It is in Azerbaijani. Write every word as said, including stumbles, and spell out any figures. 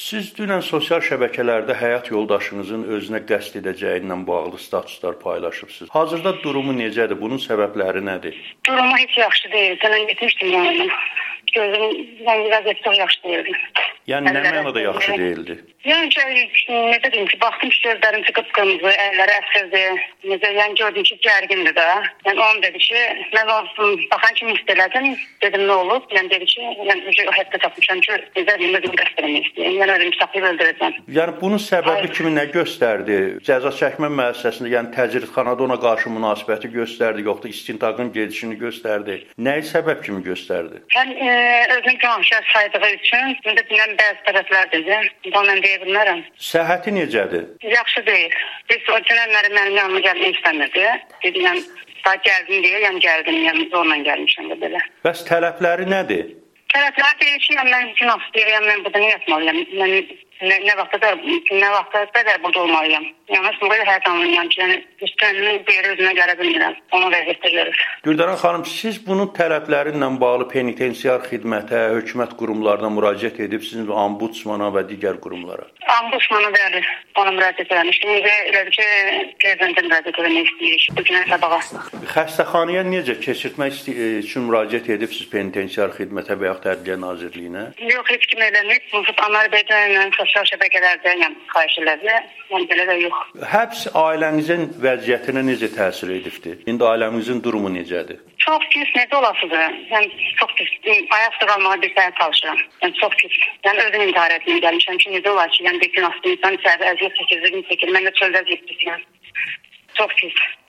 Siz dünən sosial şəbəkələrdə həyat yoldaşınızın özünə qəsd edəcəyi ilə bağlı statuslar paylaşıbsınız. Hazırda durumu necədir? Bunun səbəbləri nədir? Durumu heç yaxşı deyil. Dünən getmişdim yanına. Gözüm, yəni vəziyyəti çox yaxşı deyildi. Yəni nə mənada yaxşı deyildi? Yəni ki, necə deyim ki, baxdım ki, gözlərim çıxıb qırmızı, əlləri əsirdi. Necə, yəni gördüm ki, gərgindir də. Yəni onu dedi ki, mən olsun, baxan kimi istələdim. Dedim, nə olub? Yəni dedi ki, yəni o hətta tapmışam ki, necə deyim, özüm qəsd eləmək istəyim. Yəni özüm saxlayıb öldürəcəm. Yəni bunun səbəbi kimi nə göstərdi? Cəza çəkmə müəssisəsində, yəni təcridxanada ona qarşı münasibəti göstərdi, yoxsa istintaqın gedişini göstərdi? Nəyi səbəb kimi göstərdi? Yəni e, özünü günahkar saydığı üçün, indi bilən bəzi tərəflər dedi. Bunu mən deyə bilmərəm. Səhhəti necədir? Yaxşı deyil. Biz o dönəmləri mənim yanıma gəlmək istəmirdi. Dedim, yəni, daha gəldim deyə, yəni gəldim, yəni zorla gəlmişəm də belə. Bəs tələbləri nədir? Tərəflər deyir ki, yəni, mən günah istəyirəm, mən burada nə yatmalıyam? Mən nə, nə vaxta qədər, nə vaxta qədər burada olmalıyam? Yəni, bu qədər həyat anlayam ki, yəni, üstünlüğü deyir, özünə gələ bilmirəm. Onu vəziyyətdə görür. Güldaran xanım, siz bunun tələbləri ilə bağlı penitensiar xidmətə, hökumət qurumlarına müraciət edibsiniz, ombudsmana və digər qurumlara? Ombudsmana bəli, ona müraciət eləmişdim. İndi elədir ki, prezidentin müraciət eləmək istəyirik. Bu günə sabağa. Xəstəxanaya necə keçirtmək üçün müraciət edibsiniz penitensiar xidmətə və yaxud Ədliyyə Nazirliyinə? Yox, heç kim eləməyib. Muhut Azərbaycanla sosial şəbəkələrdə, yəni xahiş elədi. Yəni belə də yox. Həbs ailənizin vəziyyətinə necə təsir edibdi? İndi ailənizin durumu necədir? Çox pis, necə olasıdır? Yəni çox pis. Ayaqda qalmağa bir sənə çalışıram. Yəni çox pis. Yəni özüm intihar etmeye gəlmişəm ki, necə olar ki, yəni bir gün aslı insan içəridə əziyyət çəkir, gün çəkir. Mən də çöldə əziyyət çəkirəm. Çox pis.